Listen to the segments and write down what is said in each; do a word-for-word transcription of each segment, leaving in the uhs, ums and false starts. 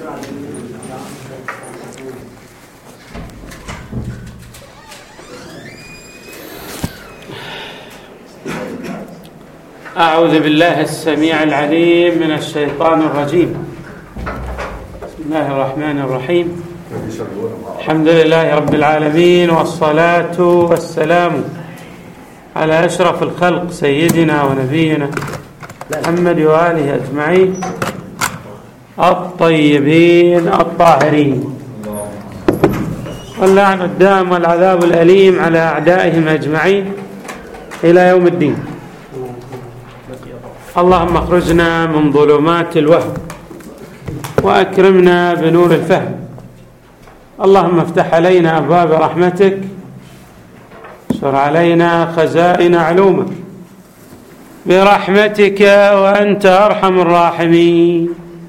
أعوذ بالله السميع العليم من الشيطان الرجيم. بسم الله الرحمن الرحيم. الحمد لله رب العالمين، والصلاة والسلام على أشرف الخلق سيدنا ونبينا محمد وآله أجمعين الطيبين الطاهرين، واللعن الدائم والعذاب الأليم على أعدائهم أجمعين إلى يوم الدين. اللهم اخرجنا من ظلمات الوهم وأكرمنا بنور الفهم. اللهم افتح علينا أبواب رحمتك، انشر علينا خزائن علومك برحمتك وأنت أرحم الراحمين.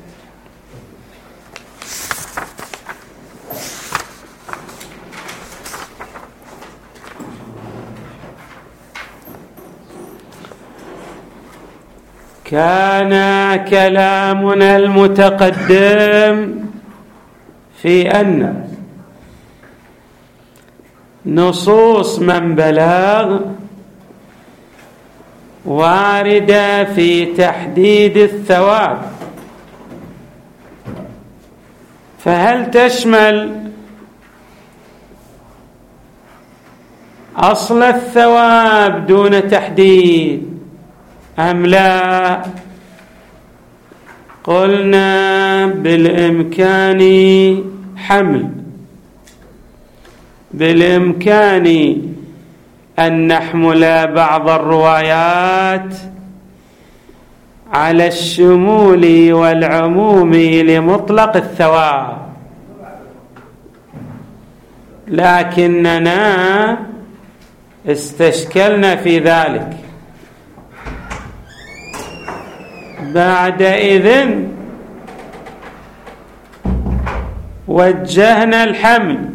كان كلامنا المتقدم في أن نصوص من بلغ واردة في تحديد الثواب، فهل تشمل أصل الثواب دون تحديد أم لا؟ قلنا بالإمكان حمل، بالإمكان أن نحمل بعض الروايات على الشمول والعموم لمطلق الثواب، لكننا استشكلنا في ذلك. بعد إذن وجهنا الحمل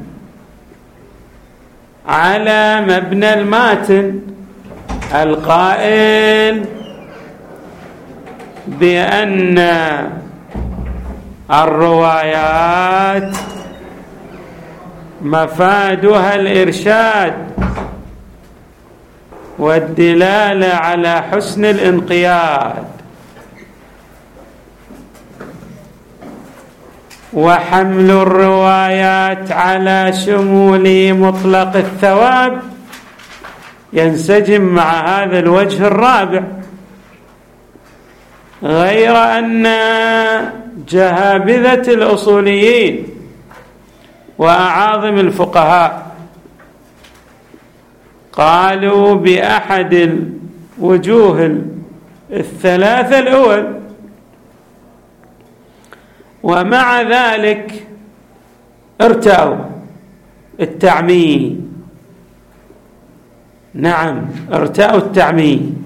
على مبنى الماتن القائل بأن الروايات مفادها الإرشاد والدلالة على حسن الانقياد، وحمل الروايات على شمول مطلق الثواب ينسجم مع هذا الوجه الرابع، غير أن جهابذة الأصوليين وأعاظم الفقهاء قالوا بأحد الوجوه الثلاثة الأول، ومع ذلك ارتأوا التعميم. نعم، ارتأوا التعميم،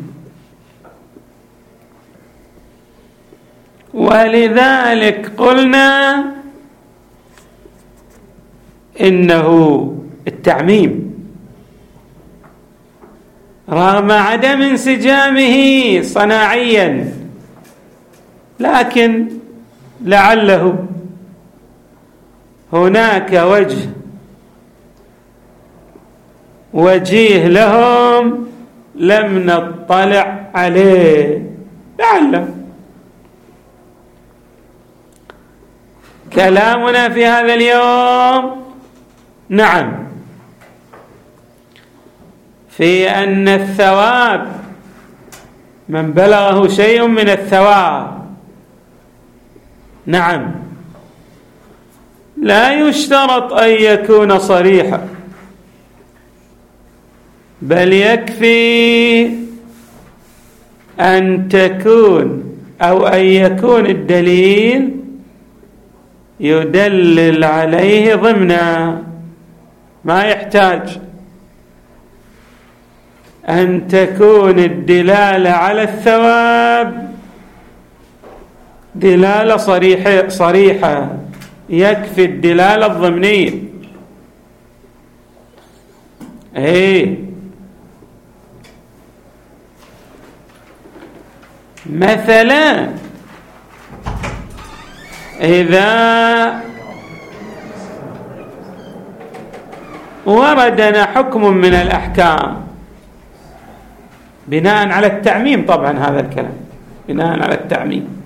ولذلك قلنا إنه التعميم رغم عدم انسجامه صناعيا، لكن لعله هناك وجه وجيه لهم لم نطلع عليه، لعله. كلامنا في هذا اليوم نعم في أن الثواب من بلغه شيء من الثواب نعم لا يشترط أن يكون صريحا، بل يكفي أن تكون أو أن يكون الدليل يدلل عليه ضمنا، ما يحتاج أن تكون الدلالة على الثواب دلالة صريحة صريحة، يكفي الدلالة الضمنية. ايه مثلا إذا وردنا حكم من الأحكام بناء على التعميم، طبعا هذا الكلام بناء على التعميم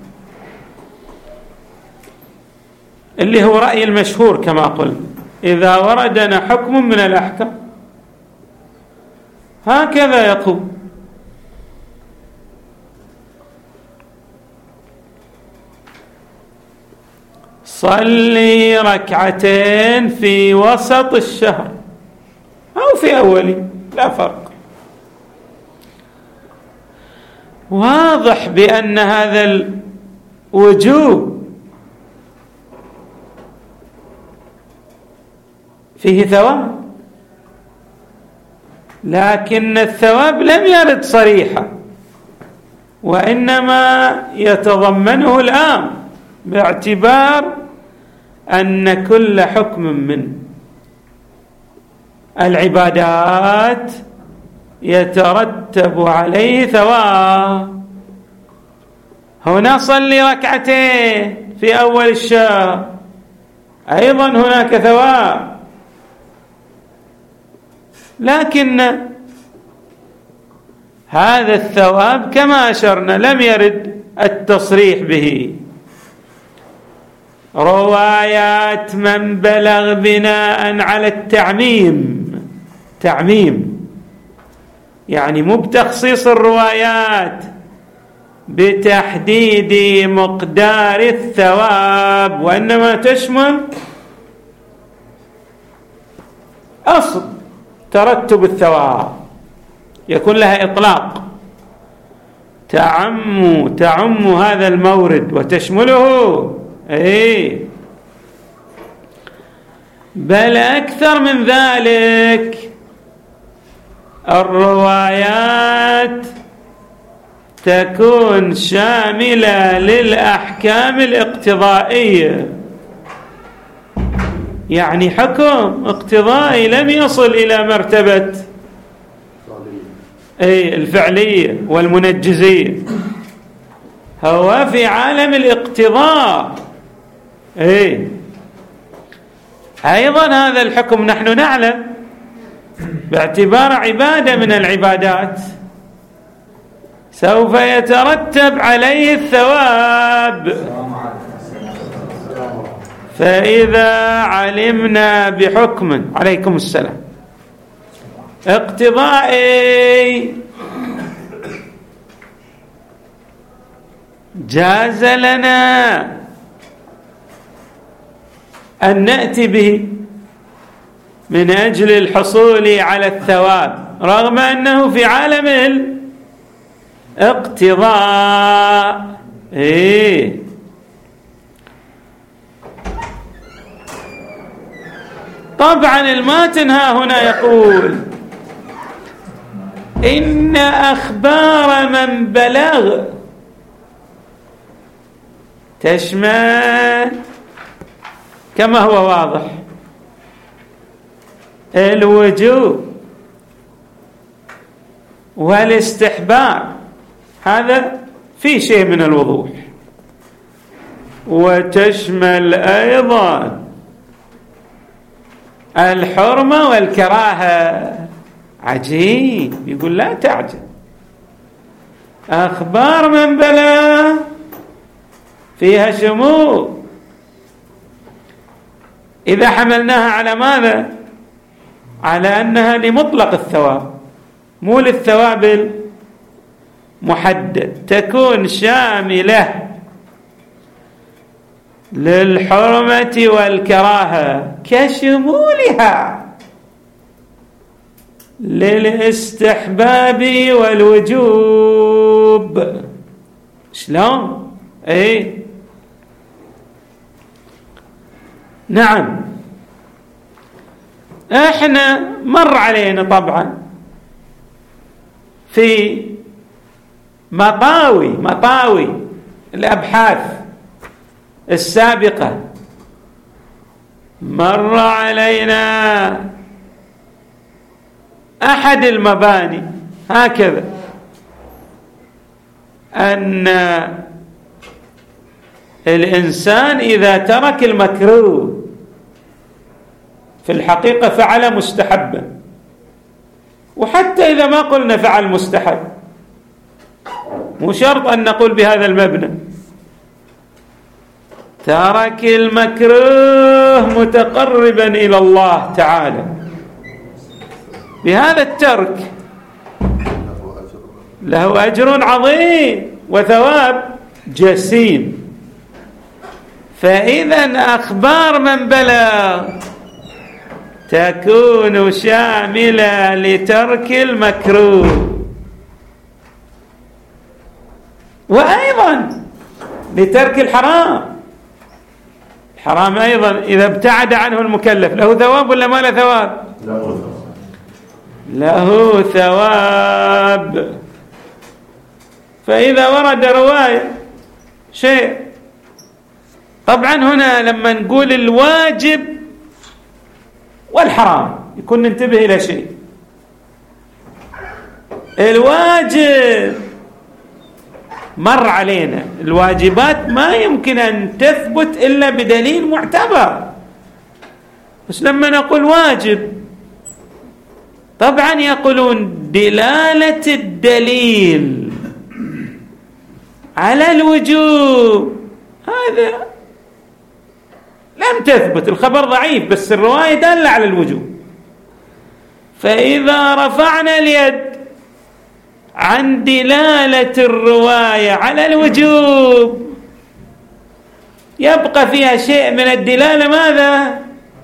اللي هو رأي المشهور كما قلت، إذا وردنا حكم من الأحكام هكذا يقول: صلي ركعتين في وسط الشهر أو في أوله، لا فرق. واضح بأن هذا الوجوب فيه ثواب، لكن الثواب لم يرد صريحا، وإنما يتضمنه الآن، باعتبار أن كل حكم من العبادات يترتب عليه ثواب. هنا صلي ركعتين في أول الشهر، أيضا هناك ثواب، لكن هذا الثواب كما أشرنا لم يرد التصريح به. روايات من بلغ بناء على التعميم، تعميم يعني مو بتخصيص الروايات بتحديد مقدار الثواب، وإنما تشمل أصل ترتب الثواب، يكون لها إطلاق، تعم تعم هذا المورد وتشمله، اي بل أكثر من ذلك، الروايات تكون شاملة للأحكام الاقتضائية، يعني حكم اقتضائي لم يصل إلى مرتبة اي الفعلية والمنجزية، هو في عالم الاقتضاء. اي أيضا هذا الحكم نحن نعلم باعتبار عبادة من العبادات سوف يترتب عليه الثواب، فإذا علمنا بحكم عليكم السلام اقتضائي جاز لنا أن نأتي به من أجل الحصول على الثواب، رغم أنه في عالم الاقتضاء. إيه طبعا الماتن ها هنا يقول: إن أخبار من بلغ تشمل كما هو واضح الوجوب والاستحباب، هذا في شيء من الوضوح، وتشمل أيضا الحرمة والكراهة. عجيب، يقول لا تعجب، أخبار من بلغ فيها شمول. إذا حملناها على ماذا؟ على أنها لمطلق الثواب مو للثواب المحدد، تكون شاملة للحرمة والكراهة كشمولها للاستحباب والوجوب. شلون؟ ايه نعم، احنا مر علينا طبعا في مطاوي مطاوي الأبحاث السابقة، مر علينا أحد المباني هكذا، أن الإنسان إذا ترك المكروه في الحقيقة فعل مستحبا، وحتى إذا ما قلنا فعل مستحب مو شرط أن نقول بهذا المبنى، ترك المكروه متقربا إلى الله تعالى بهذا الترك له أجر عظيم وثواب جسيم. فإذا أخبار من بلغ تكون شاملة لترك المكروه، وأيضا لترك الحرام. الحرام أيضا إذا ابتعد عنه المكلف له ثواب ولا ما له ثواب؟ له ثواب. فإذا ورد رواية شيء، طبعا هنا لما نقول الواجب والحرام يكون ننتبه إلى شيء. الواجب مر علينا، الواجبات ما يمكن أن تثبت إلا بدليل معتبر، بس لما نقول واجب طبعا يقولون دلالة الدليل على الوجوب هذا لم تثبت، الخبر ضعيف بس الرواية دالة على الوجوب. فإذا رفعنا اليد عن دلالة الرواية على الوجوب يبقى فيها شيء من الدلالة ماذا؟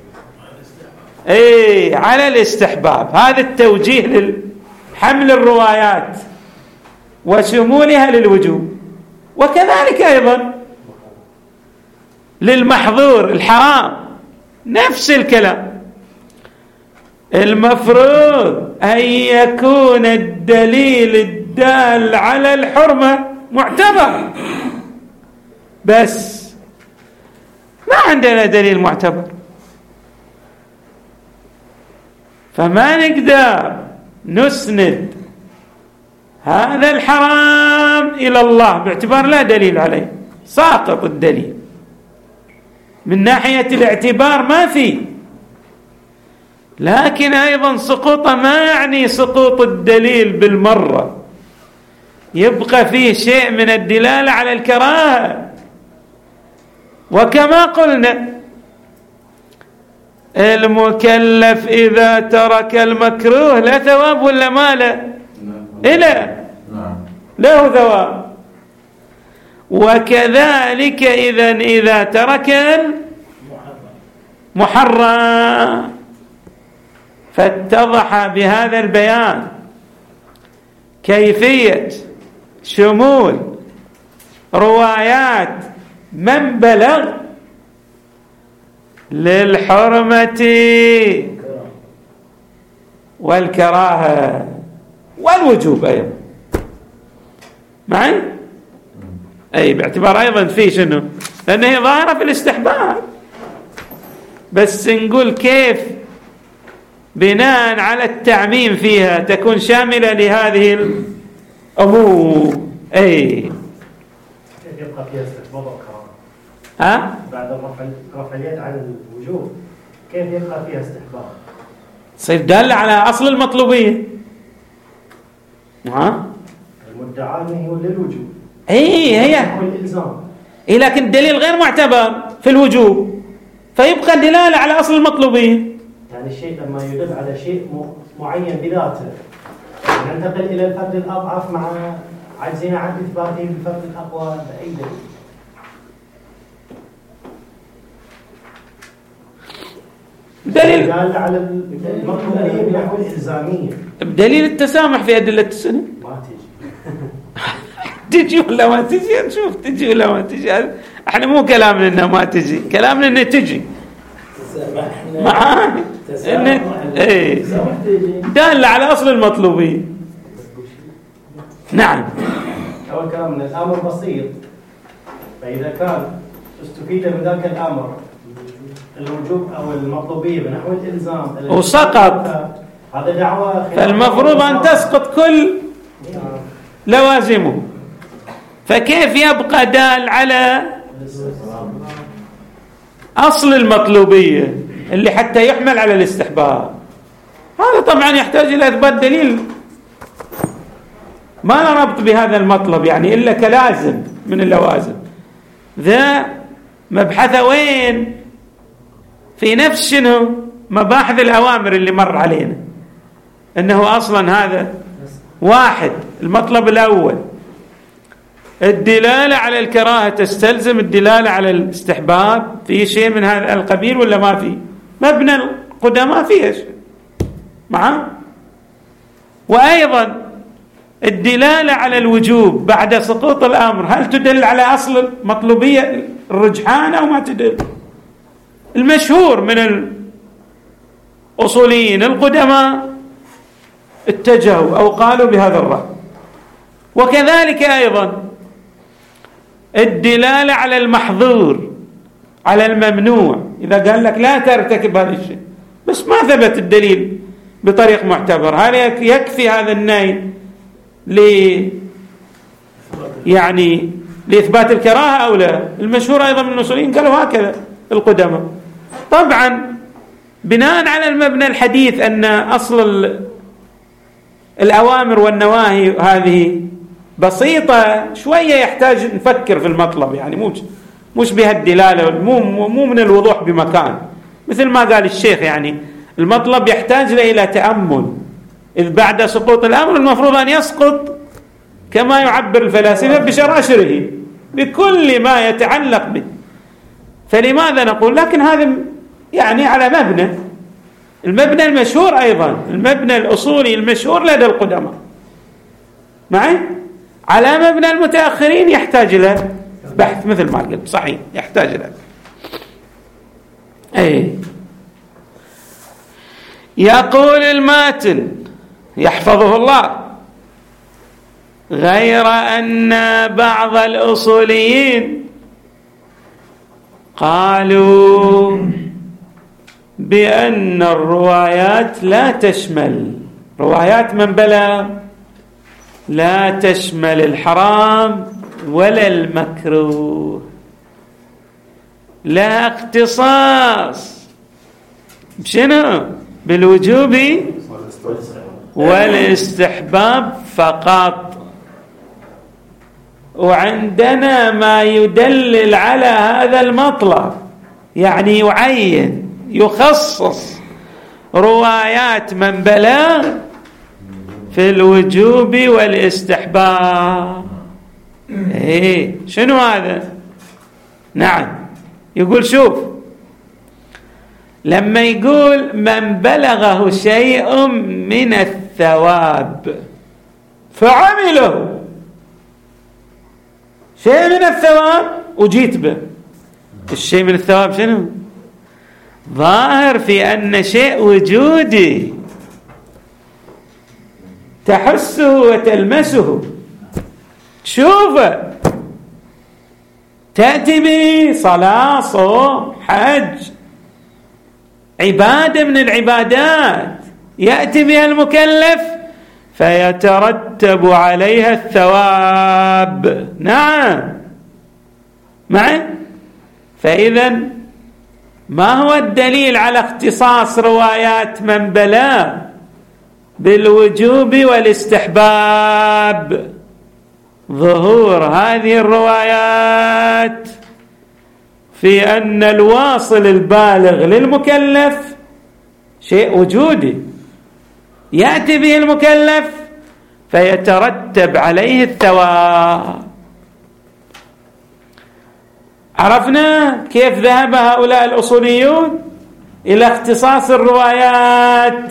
ايه على الاستحباب. هذا التوجيه لحمل الروايات وشمولها للوجوب، وكذلك أيضا للمحظور الحرام نفس الكلام. المفروض أن يكون الدليل الدال على الحرمة معتبر، بس ما عندنا دليل معتبر، فما نقدر نسند هذا الحرام إلى الله باعتبار لا دليل عليه، ساقط الدليل من ناحية الاعتبار ما فيه. لكن أيضا سقوطه ما يعني سقوط الدليل بالمرة، يبقى فيه شيء من الدلالة على الكراهة. وكما قلنا المكلف إذا ترك المكروه لا ثواب ولا ما له؟ إلا له ثواب. وكذلك إذا إذا ترك المحرم. فاتضح بهذا البيان كيفية شمول روايات من بلغ للحرمة والكراهة والوجوب أيضا معي؟ أي باعتبار أيضا في شنو؟ لأنه هي ظاهرة في الاستحباب، بس نقول كيف بناء على التعميم فيها تكون شاملة لهذه الأمور. أي كيف يبقى فيها استحباب وكراهة؟ ها؟ بعد الرفع رفع اليد عن الوجوب كيف يبقى فيها استحباب؟ تصير دالة على أصل المطلوبية. ها؟ المدعى أنه هو للوجوب. أي هي. هو الإلزام. إيه لكن الدليل غير معتبر في الوجوب، فيبقى دلالة على أصل المطلوبية. يعني الشيء لما يدل على شيء معين بذاته ننتقل إلى الفرد الأضعف مع عجزنا عن إثباته بالفرد الأقوى بأي دليل؟ دليل دال على المطلوبية بنحو الإلزامية. بدليل التسامح في أدلة السنة ما تجي تجي ولا ما تجي، نشوف تجي ولا ما تجي. احنا مو كلامنا انها ما تجي، كلامنا انها تجي معاني إن ايه دالة على أصل المطلوبية. نعم. أول كلام من الأمر بسيط، فإذا كان استفيد من ذاك الأمر الوجوب أو المطلوبية بنحو الإلزام وسقط، هذا دعوة، فالمفروض أن تسقط كل لوازمه. فكيف يبقى دال على أصل المطلوبية اللي حتى يحمل على الاستحباب، هذا طبعا يحتاج إلى إثبات دليل، ما له ربط بهذا المطلب يعني إلا كلازم من اللوازم. ذا مبحثه وين؟ في نفس شنو؟ مباحث الأوامر اللي مر علينا، أنه أصلا هذا واحد. المطلب الأول الدلالة على الكراهة تستلزم الدلالة على الاستحباب، في شيء من هذا القبيل ولا ما في؟ مبنى القدماء فيه شيء معه. وأيضا الدلالة على الوجوب بعد سقوط الأمر، هل تدل على أصل المطلوبية الرجحان أو ما تدل؟ المشهور من الأصوليين القدماء اتجهوا أو قالوا بهذا الرأي. وكذلك أيضا الدلالة على المحظور، على الممنوع، إذا قال لك لا ترتكب هذا الشيء بس ما ثبت الدليل بطريق معتبر، هل يكفي هذا النهي ل يعني لإثبات الكراهة أو لا؟ المشهور أيضا من الأصوليين قالوا هكذا القدماء. طبعا بناء على المبنى الحديث أن أصل الأوامر والنواهي هذه بسيطة شوية، يحتاج نفكر في المطلب، يعني مش مش بهالدلالة، مو مو من الوضوح بمكان، مثل ما قال الشيخ يعني المطلب يحتاج إلى تأمل، إذ بعد سقوط الأمر المفروض أن يسقط كما يعبر الفلاسفة بشراشره بكل ما يتعلق به. فلماذا نقول؟ لكن هذا يعني على مبنى المبنى المشهور، أيضا المبنى الأصولي المشهور لدى القدماء معي، على مبنى المتأخرين يحتاج إلى بحث مثل ما قلت. صحيح يحتاج إلى أي. يقول الماتن يحفظه الله: غير أن بعض الأصوليين قالوا بأن الروايات لا تشمل، روايات من بلغ لا تشمل الحرام ولا المكروه، لا اختصاص بشنو؟ بالوجوب والاستحباب فقط. وعندنا ما يدلل على هذا المطلب، يعني يعين يخصص روايات من بلغ في الوجوب والاستحباب. ايه شنو هذا؟ نعم يقول شوف، لما يقول من بلغه شيء من الثواب فعمله، شيء من الثواب وجيت به، الشيء من الثواب شنو؟ ظاهر في أن شيء وجودي تحسه وتلمسه، تشوفه، تأتي به، صلاة، صوم، حج، عبادة من العبادات يأتي بها المكلف فيترتب عليها الثواب. نعم معي. فإذا ما هو الدليل على اختصاص روايات من بلغ بالوجوب والاستحباب؟ ظهور هذه الروايات في أن الواصل البالغ للمكلف شيء وجودي يأتي به المكلف فيترتب عليه الثواب. عرفنا كيف ذهب هؤلاء الأصوليون إلى اختصاص الروايات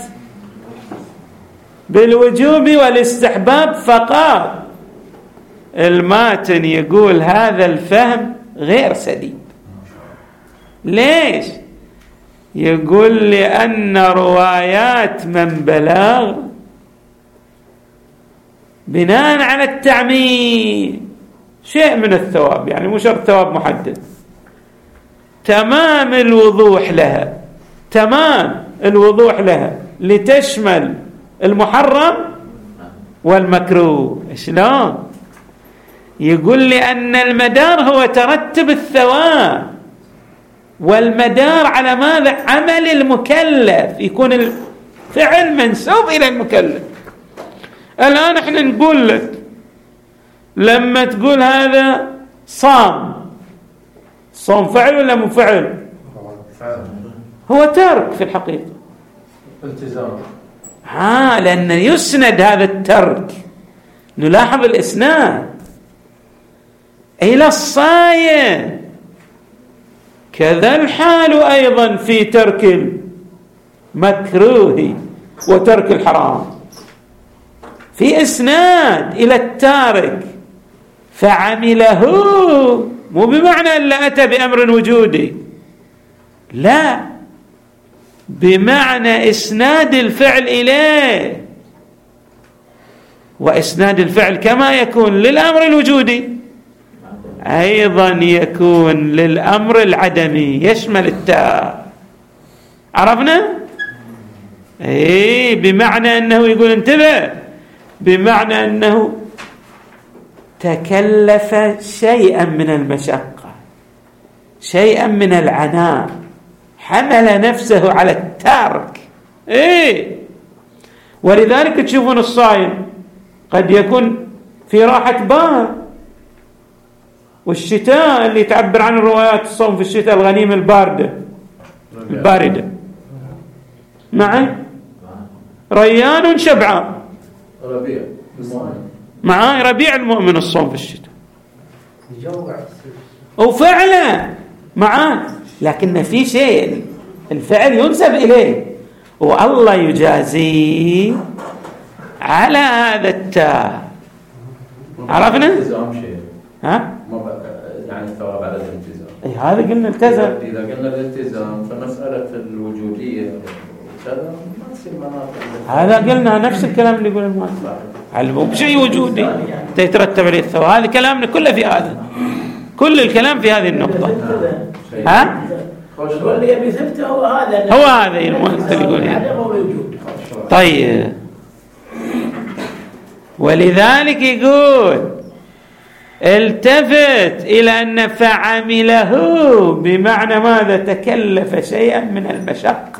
بالوجوب والاستحباب فقط. الماتن يقول هذا الفهم غير سديد. ليش؟ يقول لأن روايات من بلغ بناء على التعميم شيء من الثواب، يعني مو شرط ثواب محدد، تمام الوضوح لها، تمام الوضوح لها لتشمل المحرم والمكروه. شلون؟ يقول لي أن المدار هو ترتب الثواب، والمدار على ماذا؟ عمل المكلف، يكون الفعل منسوب إلى المكلف. الآن احنا نقول لك لما تقول هذا صام، صوم فعل ولا مو فعل؟ هو ترك في الحقيقة، التزام. ها لأن يسند هذا الترك، نلاحظ الإسناد إلى الصايم. كذا الحال أيضا في ترك المكروه وترك الحرام، في إسناد إلى التارك فعمله، مو بمعنى أن لا أتى بأمر وجودي، لا، بمعنى إسناد الفعل إليه. وإسناد الفعل كما يكون للأمر الوجودي أيضا يكون للأمر العدمي، يشمل التاء. عرفنا؟ إيه، بمعنى أنه يقول انتبه، بمعنى أنه تكلف شيئا من المشقة، شيئا من العناء، حمل نفسه على الترك. إيه، ولذلك تشوفون الصائم قد يكون في راحة بال، والشتاء اللي تعبر عن الروايات الصوم في الشتاء الغنيمة الباردة الباردة، معي ريان شبعان، ربيع معاي ربيع المؤمن الصوم في الشتاء، وفعلا معاه، لكن في شيء الفعل ينسب إليه، والله يجازيه على هذا التاء. عرفنا؟ ها؟ يعني الثواب على الالتزام. اي هذا قلنا التزم. إذا قلنا الالتزام فمسألة الوجودية وكذا ما تصير مناطق. هذا قلنا نفس الكلام اللي يقول المؤلف، علموا بشيء وجودي تترتب عليه الثواب. هذا كلامنا كله في هذا، كل الكلام في هذه النقطة. ها؟ واللي يبي ثبته هو هذا، هو هذا المؤلف اللي يقول يعني. طيب، ولذلك يقول التفت إلى أن فعمله بمعنى ماذا؟ تكلف شيئا من المشقة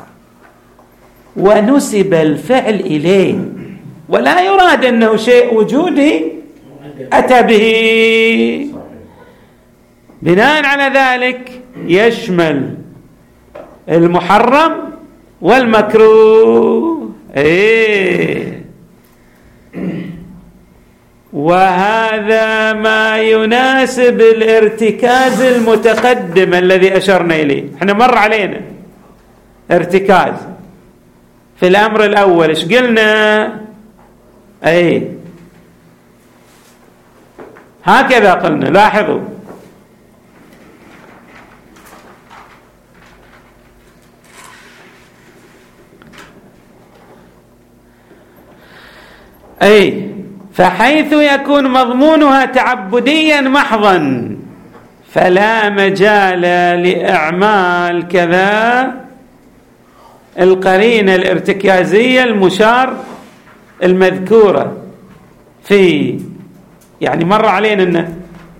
ونسب الفعل إليه، ولا يراد أنه شيء وجودي أتى به. بناء على ذلك يشمل المحرم والمكروه. إيه، وهذا ما يناسب الارتكاز المتقدم الذي أشرنا إليه. احنا مر علينا ارتكاز في الأمر الأول، ايش قلنا؟ أي هكذا قلنا، لاحظوا أي فحيث يكون مضمونها تعبديا محضا فلا مجال لإعمال كذا القرينة الارتكازية المشار المذكورة في، يعني مر علينا أن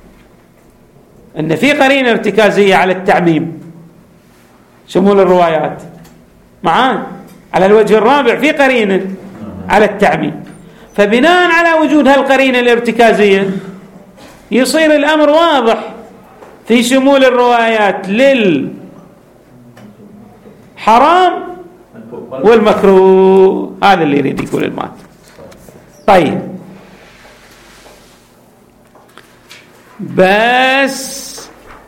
أن في قرينة ارتكازية على التعميم شمول الروايات، معاه على الوجه الرابع في قرينة على التعميم. فبناء على وجود هالقرينة الارتكازية يصير الأمر واضح في شمول الروايات للحرام والمكروه. هذا اللي يريد يقول المات. طيب، بس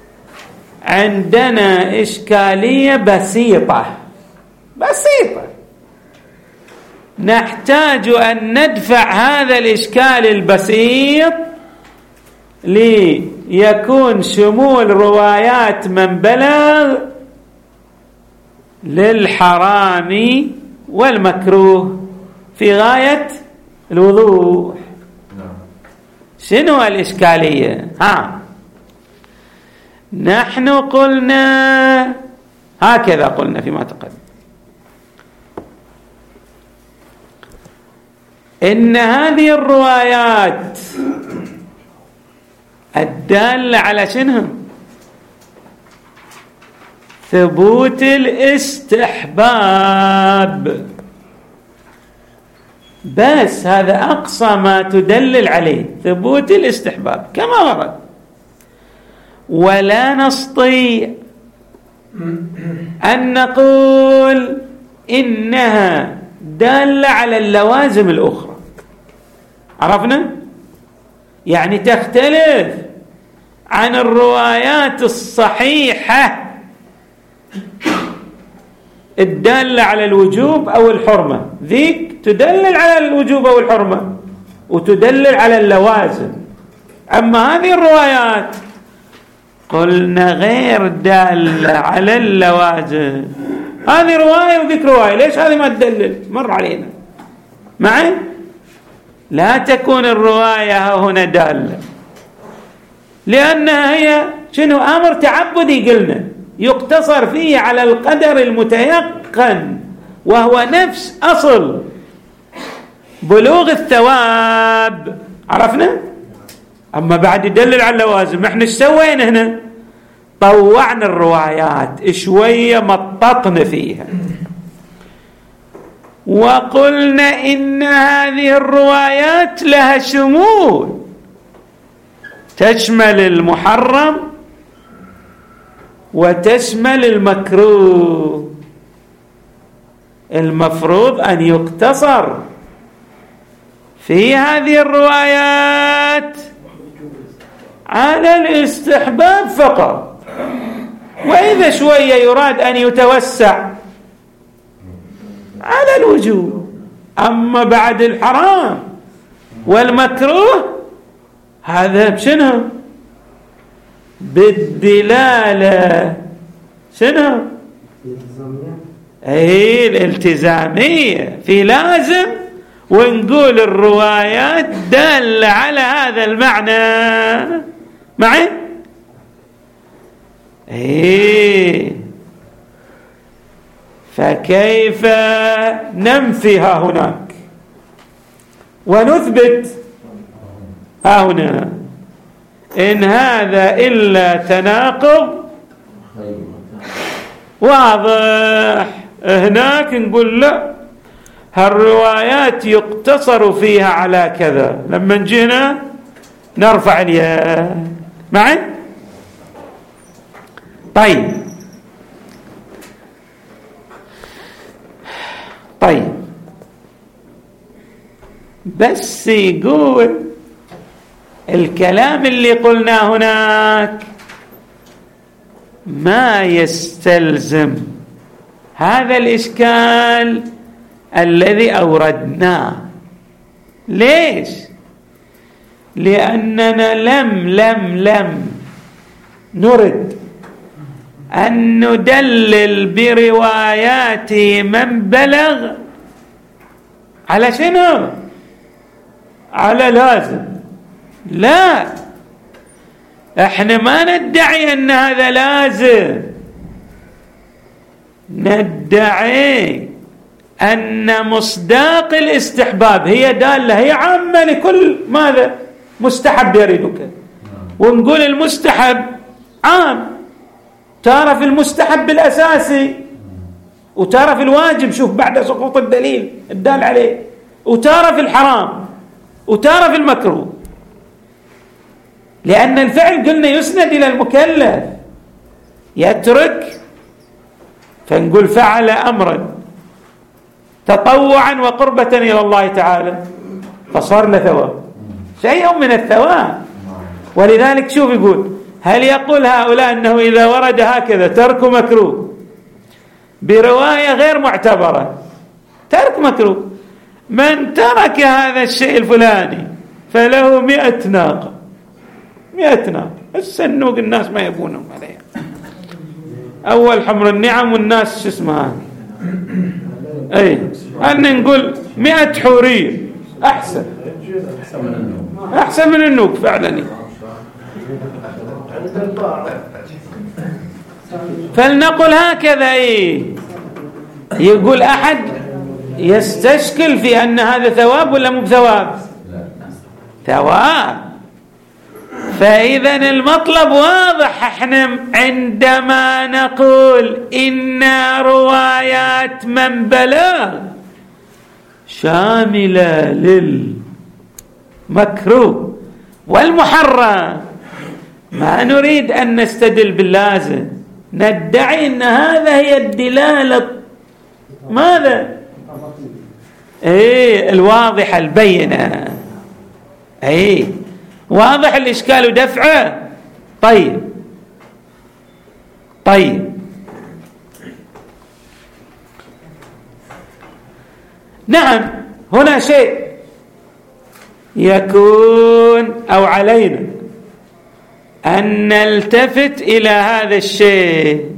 عندنا إشكالية بسيطة بسيطة نحتاج أن ندفع هذا الإشكال البسيط ليكون شمول روايات من بلغ للحرام والمكروه في غاية الوضوح. شنو الإشكالية؟ ها، نحن قلنا هكذا، قلنا فيما تقدم إن هذه الروايات الدالة على شنو؟ ثبوت الاستحباب، بس هذا أقصى ما تدلل عليه ثبوت الاستحباب كما ورد. ولا نستطيع أن نقول إنها دالة على اللوازم الأخرى. عرفنا؟ يعني تختلف عن الروايات الصحيحة الدالة على الوجوب أو الحرمة، ذيك تدلل على الوجوب أو الحرمة وتدلل على اللوازم. أما هذه الروايات قلنا غير دالة على اللوازم، هذه رواية وذيك رواية، ليش هذه ما تدلل؟ مر علينا معي. لا تكون الرواية هنا دالة، لأنها هي شنو؟ أمر تعبدي قلنا يقتصر فيه على القدر المتيقن، وهو نفس أصل بلوغ الثواب. عرفنا؟ أما بعد يدلل على اللوازم، احنا ايش سوينا هنا؟ طوعنا الروايات شوية، مططنا فيها، وقلنا إن هذه الروايات لها شمول، تشمل المحرم وتشمل المكروه. المفروض أن يقتصر في هذه الروايات على الاستحباب فقط، وإذا شوية يراد أن يتوسع على الوجوب. أما بعد الحرام والمكروه هذا بشنو؟ بالدلالة شنو؟ أي الالتزامية في لازم، ونقول الروايات دالة على هذا المعنى. معي؟ ايه، فكيف ننفيها هناك ونثبت ها هنا إن هذا إلا تناقض واضح؟ هناك نقول لا، هالروايات يقتصر فيها على كذا، لما نجينا نرفع الياء. معي؟ طيب طيب بس يقول الكلام اللي قلناه هناك ما يستلزم هذا الإشكال الذي أوردناه. ليش؟ لأننا لم لم لم نرد أن ندلل بروايات من بلغ على شنو؟ على لازم. لا، احنا ما ندعي أن هذا لازم، ندعي أن مصداق الاستحباب هي دالة، هي عامة لكل ماذا؟ مستحب يريدك. ونقول المستحب عام، تعرف المستحب الأساسي وتعرف الواجب، شوف بعد سقوط الدليل الدال عليه، وتعرف الحرام وتعرف المكروه، لأن الفعل قلنا يسند إلى المكلف، يترك فنقول فعل أمرا تطوعا وقربة إلى الله تعالى فصار له ثواب، شيء من الثواب. ولذلك شوف يقول هل يقول هؤلاء أنه إذا ورد هكذا ترك مكروه برواية غير معتبرة ترك مكروه، من ترك هذا الشيء الفلاني فله مئة ناقة، مئة ناقة. السنوق الناس ما يبونهم عليها، أول حمر النعم والناس شو اسمها أي أن نقول مئة حورية أحسن أحسن من النوق فعلا. فلنقل هكذا. إيه يقول أحد يستشكل في أن هذا ثواب ولا مو بثواب؟ ثواب. فإذا المطلب واضح. احنا عندما نقول إن روايات من بلغ شاملة للمكروه والمحرم، ما نريد أن نستدل باللازم، ندعي أن هذا هي الدلالة ماذا؟ ايه الواضحة البينة. ايه واضح الإشكال ودفعه. طيب طيب نعم، هنا شيء يكون أو علينا أن نلتفت إلى هذا الشيء.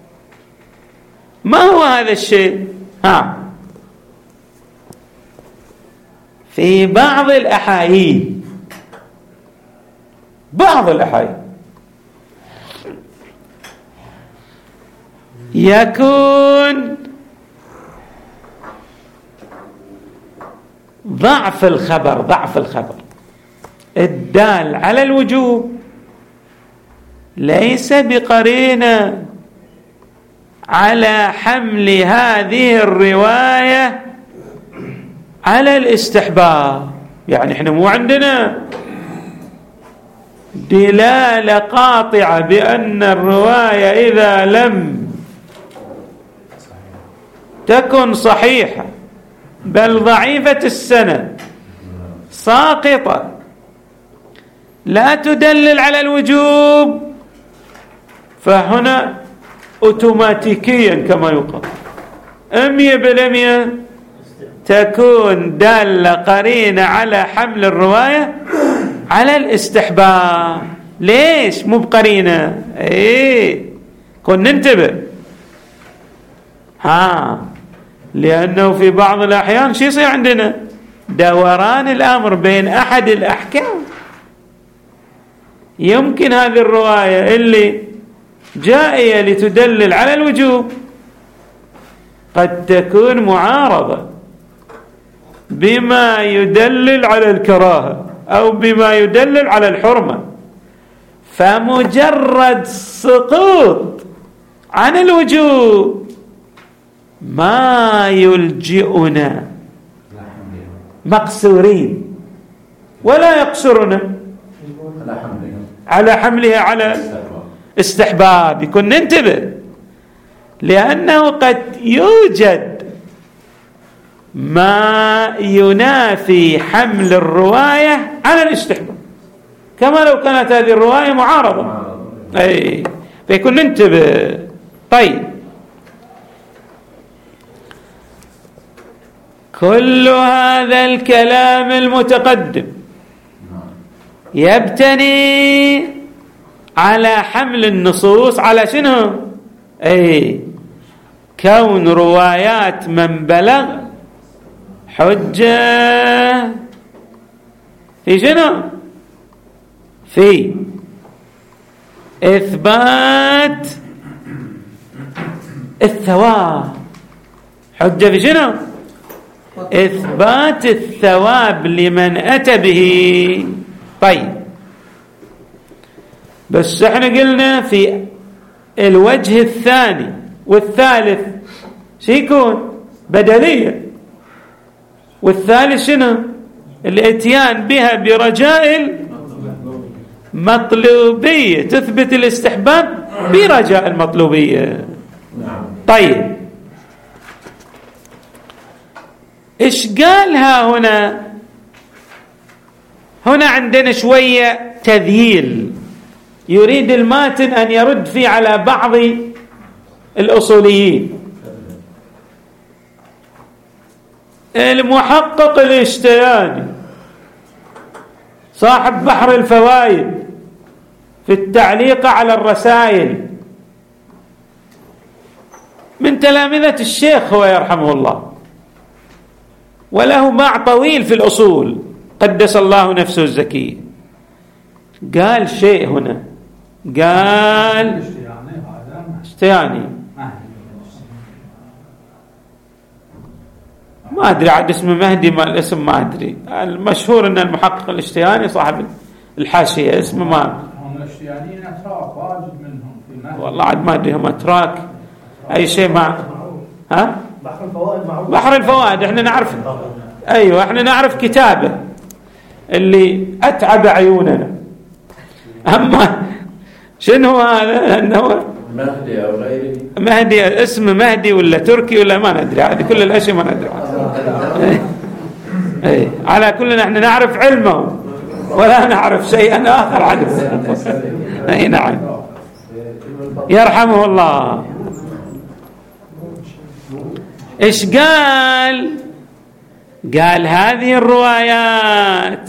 ما هو هذا الشيء؟ ها، في بعض الأحايين بعض الأحايين يكون ضعف الخبر ضعف الخبر الدال على الوجوب ليس بقرينة على حمل هذه الرواية على الاستحباب. يعني احنا مو عندنا دلالة قاطعة بأن الرواية إذا لم تكن صحيحة بل ضعيفة السند ساقطة لا تدلل على الوجوب، فهنا أوتوماتيكيا كما يقال مية بالمية تكون دالة قرينة على حمل الرواية على الاستحباب. ليش مو بقرينة؟ ايه كن ننتبه. ها، لأنه في بعض الأحيان شو يصير عندنا؟ دوران الأمر بين أحد الأحكام. يمكن هذه الرواية اللي جائية لتدلل على الوجوب قد تكون معارضة بما يدلل على الكراهة أو بما يدلل على الحرمة، فمجرد سقوط عن الوجوب ما يلجئنا مقصورين ولا يقصرنا على حملها على استحباب. يكون ننتبه، لأنه قد يوجد ما ينافي حمل الرواية على الاستحباب كما لو كانت هذه الرواية معارضة. أي فيكون ننتبه. طيب، كل هذا الكلام المتقدم يبتني على حمل النصوص على شنو؟ أي كون روايات من بلغ حجة في شنو؟ في إثبات الثواب. حجة في شنو؟ إثبات الثواب لمن أتى به. طيب، بس احنا قلنا في الوجه الثاني والثالث سيكون بدلية، والثالث شنو؟ الاتيان بها برجاء المطلوبية، تثبت الاستحباب برجاء المطلوبية. طيب، إيش قالها هنا؟ هنا عندنا شوية تذييل، يريد الماتن أن يرد فيه على بعض الأصوليين. المحقق الاشتياني صاحب بحر الفوائد في التعليق على الرسائل من تلامذة الشيخ هو يرحمه الله، وله باع طويل في الأصول قدس الله نفسه الزكية. قال شيء هنا، قال اشتياني ما أدري عاد اسمه مهدي ما الاسم ما أدري، المشهور أن المحقق الاشتياني صاحب الحاشية اسمه ما هم الاشتياليين أتراك واجد منهم في مهد. والله عاد ما أدري هم أتراك أي شيء مع ها بحر الفوائد معروف. بحر الفوائد احنا نعرف، ايوه احنا نعرف كتابه اللي اتعب عيوننا. اما شنو هذا؟ انه مهدي او غيره، مهدي اسم مهدي ولا تركي ولا ما ندري، هذه كل الاشياء ما ندري. اي على كل احنا نعرف علمه ولا نعرف شيئا اخر عنه. اي نعم يرحمه الله. ايش قال؟ قال هذه الروايات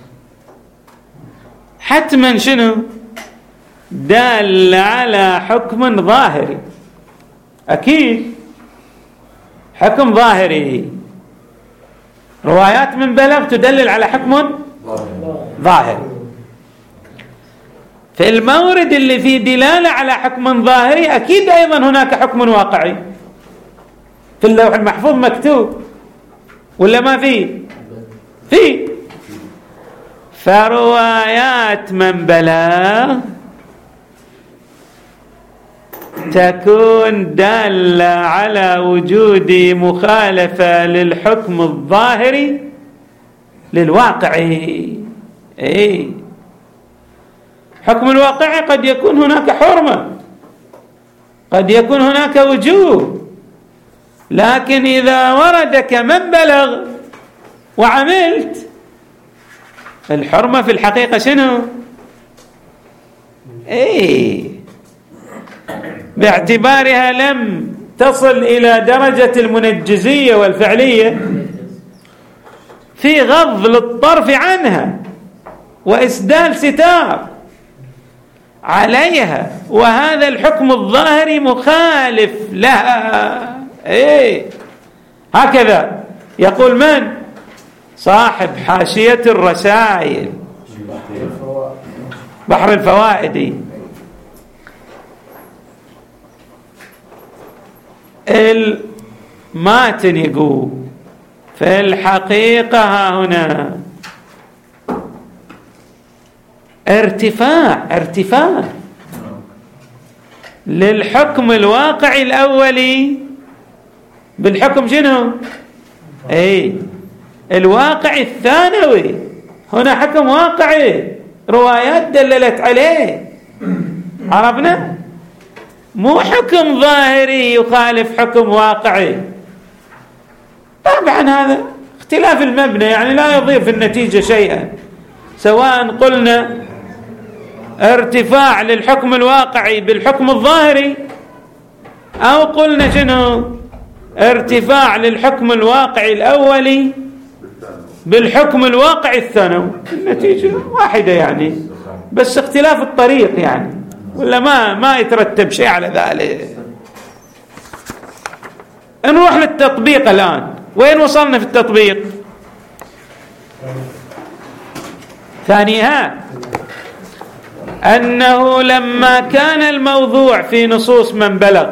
حتما شنو؟ دال على حكم ظاهري، اكيد حكم ظاهري. روايات من بلغ تدلل على حكم ظاهري. في المورد اللي فيه دلالة على حكم ظاهري أكيد أيضا هناك حكم واقعي. في اللوح المحفوظ مكتوب ولا ما فيه؟ فيه. فروايات من بلغ تكون دالة على وجود مخالفة للحكم الظاهري للواقعي. اي حكم الواقعي قد يكون هناك حرمة، قد يكون هناك وجوب، لكن إذا ورد كمن بلغ وعملت، الحرمة في الحقيقة شنو؟ اي باعتبارها لم تصل إلى درجة المنجزية والفعلية في غض للطرف عنها وإسدال ستار عليها، وهذا الحكم الظاهري مخالف لها. ايه هكذا يقول من؟ صاحب حاشية الرسائل بحر الفوائد. الماتن يقول في الحقيقة ها هنا ارتفاع ارتفاع للحكم الواقعي الأولي بالحكم شنو؟ اي الواقعي الثانوي. هنا حكم واقعي، روايات دللت عليه، عرفنا؟ مو حكم ظاهري يخالف حكم واقعي. طبعا هذا اختلاف المبنى، يعني لا يضيف في النتيجة شيئا، سواء قلنا ارتفاع للحكم الواقعي بالحكم الظاهري أو قلنا شنو؟ ارتفاع للحكم الواقعي الأولي بالحكم الواقعي الثانوي. النتيجة واحدة يعني، بس اختلاف الطريق يعني، ولا ما ما يترتب شيء على ذلك. نروح للتطبيق الآن. وين وصلنا في التطبيق؟ ثانيها أنه لما كان الموضوع في نصوص من بلغ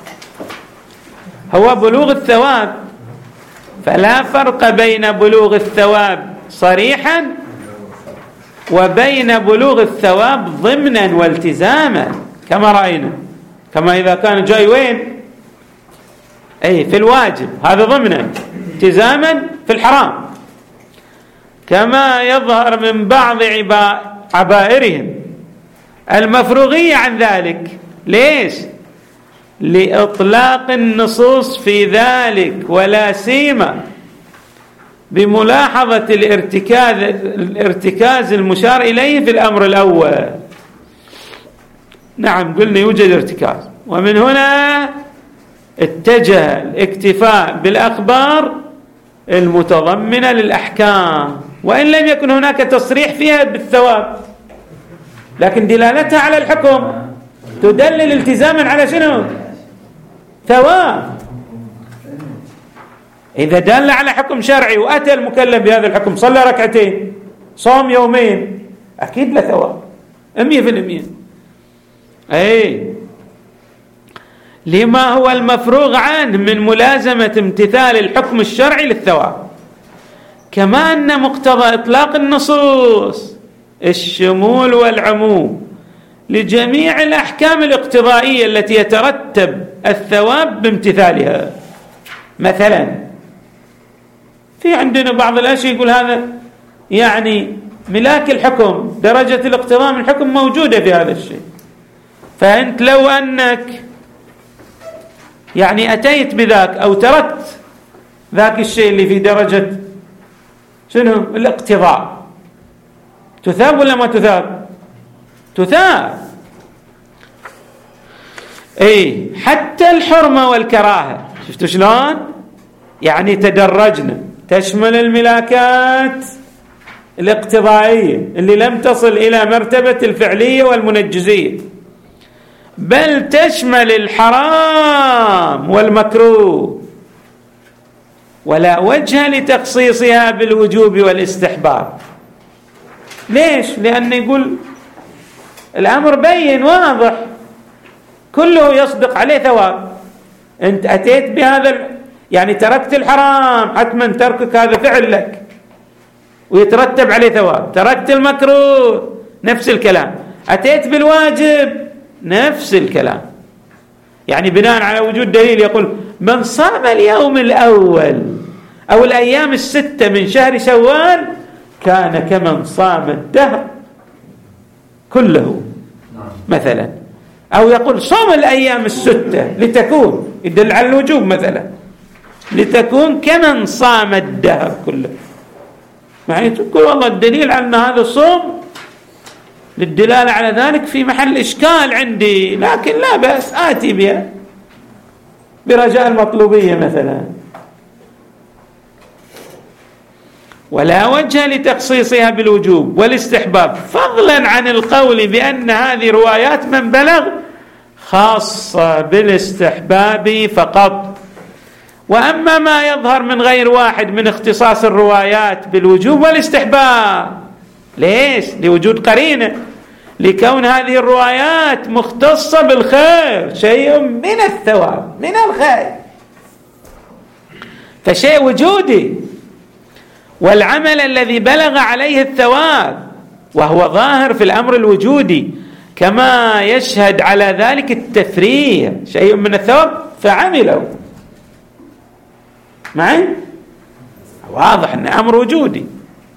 هو بلوغ الثواب، فلا فرق بين بلوغ الثواب صريحا وبين بلوغ الثواب ضمنا والتزاما، كما رأينا. كما إذا كان جاي وين؟ أي في الواجب، هذا ضمنا، التزاما في الحرام، كما يظهر من بعض عبائرهم المفروغية عن ذلك. ليش؟ لإطلاق النصوص في ذلك، ولا سيما بملاحظة الارتكاز الارتكاز المشار إليه في الأمر الأول. نعم قلنا يوجد ارتكاز، ومن هنا اتجه الاكتفاء بالأخبار المتضمنة للأحكام، وإن لم يكن هناك تصريح فيها بالثواب، لكن دلالتها على الحكم تدلل التزاما على شنو؟ ثواب. إذا دل على حكم شرعي وأتى المكلف بهذا الحكم، صلى ركعتين، صام يومين، أكيد له ثواب مية في المية. أي لما هو المفروغ عنه من ملازمة امتثال الحكم الشرعي للثواب. كما أن مقتضى إطلاق النصوص الشمول والعموم لجميع الأحكام الاقتضائية التي يترتب الثواب بامتثالها. مثلا في عندنا بعض الأشياء يقول هذا يعني ملاك الحكم، درجة الاقتضاء من الحكم موجودة في هذا الشيء، فأنت لو أنك يعني أتيت بذاك أو تركت ذاك الشيء اللي في درجة شنو الاقتضاء تثاب ولا ما تثاب؟ تثاب. اي حتى الحرمة والكراهة شفتوا شلون يعني تدرجنا، تشمل الملاكات الاقتضائية اللي لم تصل إلى مرتبة الفعلية والمنجزية، بل تشمل الحرام والمكروه، ولا وجه لتخصيصها بالوجوب والاستحباب. ليش؟ لأنه يقول الأمر بين واضح كله يصدق عليه ثواب. أنت أتيت بهذا يعني تركت الحرام حتما تركك هذا فعل لك ويترتب عليه ثواب، تركت المكروه نفس الكلام، أتيت بالواجب نفس الكلام. يعني بناء على وجود دليل يقول من صام اليوم الأول أو الأيام الستة من شهر شوال كان كمن صام الدهر كله مثلا، أو يقول صوم الأيام الستة لتكون يدل على الوجوب مثلا، لتكون كمن صام الدهر كله. يعني تقول والله الدليل على أن هذا صوم للدلالة على ذلك في محل إشكال عندي، لكن لا بأس آتي بها برجاء المطلوبية مثلا. ولا وجه لتخصيصها بالوجوب والاستحباب، فضلا عن القول بأن هذه روايات من بلغ خاصة بالاستحباب فقط. وأما ما يظهر من غير واحد من اختصاص الروايات بالوجوب والاستحباب، ليش؟ لوجود قرينة، لكون هذه الروايات مختصة بالخير، شيء من الثواب من الخير، فشيء وجودي، والعمل الذي بلغ عليه الثواب وهو ظاهر في الأمر الوجودي، كما يشهد على ذلك التفريع، شيء من الثواب فعمله معي، واضح أن أمر وجودي.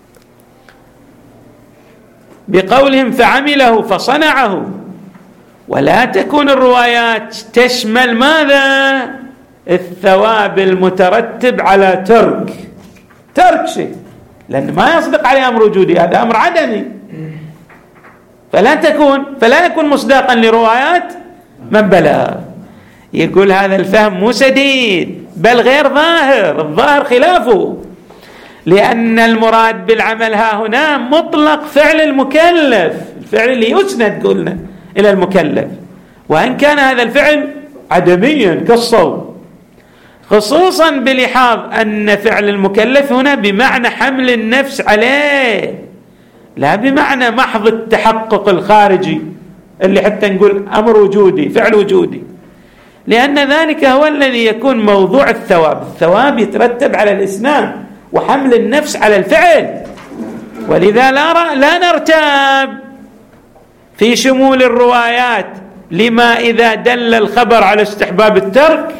بقولهم فعمله فصنعه. ولا تكون الروايات تشمل ماذا؟ الثواب المترتب على ترك ترك شيء، لأن ما يصدق عليه أمر وجودي، هذا أمر عدمي، فلا تكون فلا يكون مصداقا لروايات من بلغ. يقول هذا الفهم مو سديد بل غير ظاهر، الظاهر خلافه، لأن المراد بالعمل ها هنا مطلق فعل المكلف، الفعل اللي يسند قلنا إلى المكلف، وإن كان هذا الفعل عدميا كالصوم، خصوصا بلحاظ أن فعل المكلف هنا بمعنى حمل النفس عليه، لا بمعنى محض التحقق الخارجي اللي حتى نقول أمر وجودي فعل وجودي، لأن ذلك هو الذي يكون موضوع الثواب. الثواب يترتب على الإسناد وحمل النفس على الفعل، ولذا لا, لا نرتاب في شمول الروايات لما إذا دل الخبر على استحباب الترك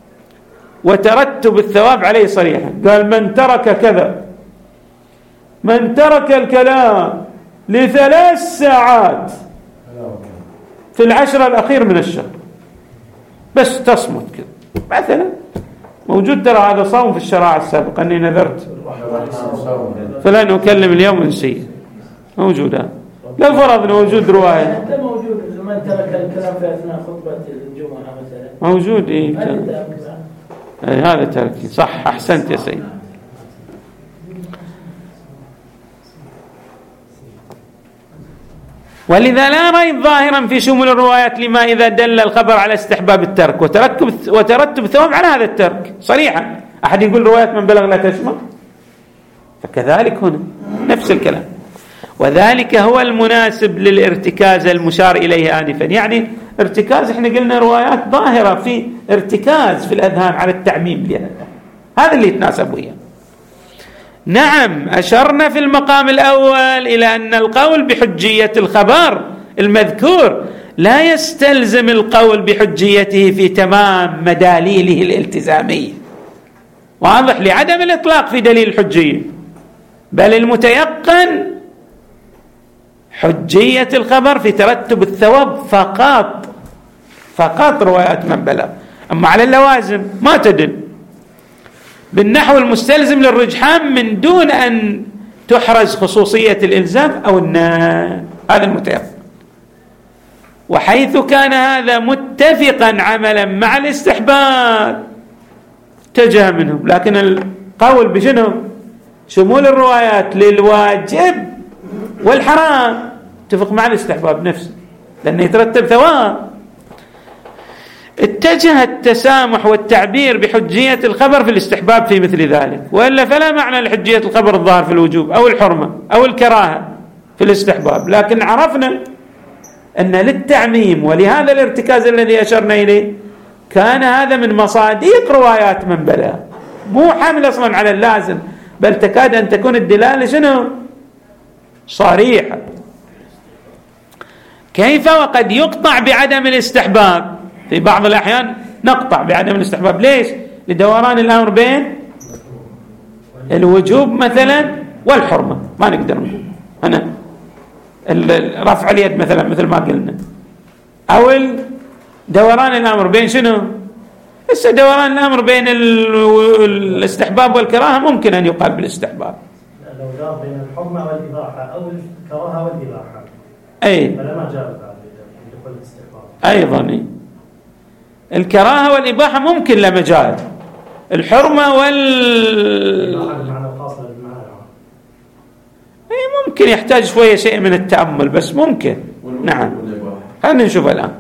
وترتب الثواب عليه صريحا. قال من ترك كذا، من ترك الكلام لثلاث ساعات في العشرة الأخير من الشهر بس تصمت كذا مثلا، موجود ترى هذا صوم في الشرائع السابقة، أني نذرت فلن أكلم اليوم إنسيا، موجود هذا. لا الفرض أنه موجود رواية، حتى موجود من ترك الكلام في أثناء خطبة الجمعة مثلا موجود. إيه أي هذا تركي صح، أحسنت يا سيد. ولذا لا ريب ظاهرا في شمول الروايات لما إذا دل الخبر على استحباب الترك وترتب وترتب الثواب على هذا الترك صريحا. أحد يقول روايات من بلغ لا تشمل، فكذلك هنا نفس الكلام. وذلك هو المناسب للارتكاز المشار إليه آنفا، يعني ارتكاز احنا قلنا روايات ظاهرة في ارتكاز في الأذهان على التعميم لها، هذا اللي يتناسب وياه. نعم أشرنا في المقام الأول إلى أن القول بحجية الخبر المذكور لا يستلزم القول بحجيته في تمام مداليله الالتزامية، واضح، لعدم الإطلاق في دليل الحجية، بل المتيقن حجية الخبر في ترتب الثواب فقط فقط روايات من بلغ، أما على اللوازم ما تدل بالنحو المستلزم للرجحان من دون أن تحرز خصوصية الإلزام أو النهي، هذا المتيقن. وحيث كان هذا متفقا عملا مع الاستحباب اتجه منه، لكن القول بشنو؟ شمول الروايات للواجب والحرام اتفق مع الاستحباب نفسه لأنه يترتب ثواب. اتجه التسامح والتعبير بحجية الخبر في الاستحباب في مثل ذلك، وإلا فلا معنى لحجية الخبر الظاهر في الوجوب أو الحرمة أو الكراهة في الاستحباب. لكن عرفنا أن للتعميم ولهذا الارتكاز الذي أشرنا إليه كان هذا من مصادق روايات من بلغ، مو حامل أصلا على اللازم، بل تكاد أن تكون الدلالة شنو؟ صريحة. كيف وقد يقطع بعدم الاستحباب؟ في بعض الأحيان نقطع بعدم الاستحباب، ليش؟ لدوران الأمر بين الوجوب مثلا والحرمة، ما نقدر نقول أنا رفع اليد مثلا مثل ما قلنا، أو دوران الأمر بين شنو؟ لسه دوران الأمر بين الاستحباب والكراهة ممكن أن يقال بالاستحباب، لو دار بين الحرمة والإباحة أو الكراهة والإباحة أي فلا ما جاء بعد دخول الاستحباب أيضا. الكراهة والإباحة ممكن لا مجال، الحرمة وال أي ممكن يحتاج شوية شيء من التأمل بس ممكن. نعم خلينا نشوف الآن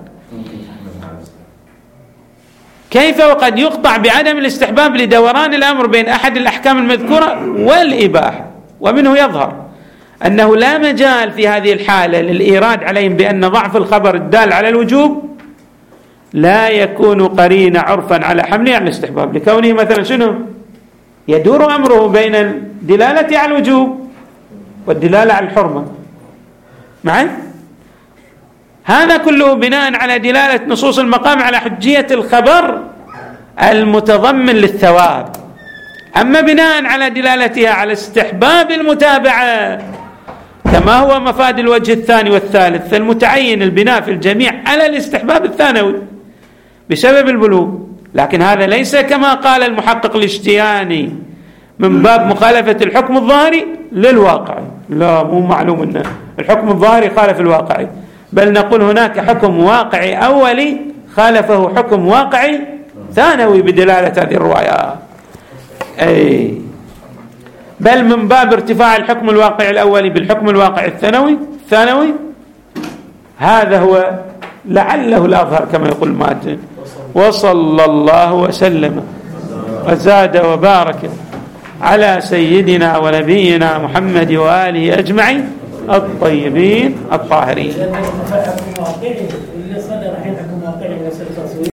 كيف وقد يقطع بعدم الاستحباب لدوران الأمر بين أحد الأحكام المذكورة والإباحة، ومنه يظهر أنه لا مجال في هذه الحالة للإيراد عليهم بأن ضعف الخبر الدال على الوجوب لا يكون قرين عرفا على حمله على الاستحباب، لكونه مثلا شنو؟ يدور أمره بين الدلالة على الوجوب والدلالة على الحرمة معي؟ هذا كله بناء على دلالة نصوص المقام على حجية الخبر المتضمن للثواب. أما بناء على دلالتها على استحباب المتابعة كما هو مفاد الوجه الثاني والثالث، فالمتعين البناء في الجميع على الاستحباب الثانوي بسبب البلوغ، لكن هذا ليس كما قال المحقق الاشتياني من باب مخالفة الحكم الظاهري للواقع، لا مو معلوم أن الحكم الظاهري خالف الواقعي، بل نقول هناك حكم واقعي أولي خالفه حكم واقعي ثانوي بدلالة هذه الروايات، أي بل من باب ارتفاع الحكم الواقعي الأولي بالحكم الواقعي الثانوي الثانوي هذا هو لعله الأظهر كما يقول ماتن. وصلى الله وسلم وزاد وبارك على سيدنا ونبينا محمد وآله أجمعين الطيبين الطاهرين.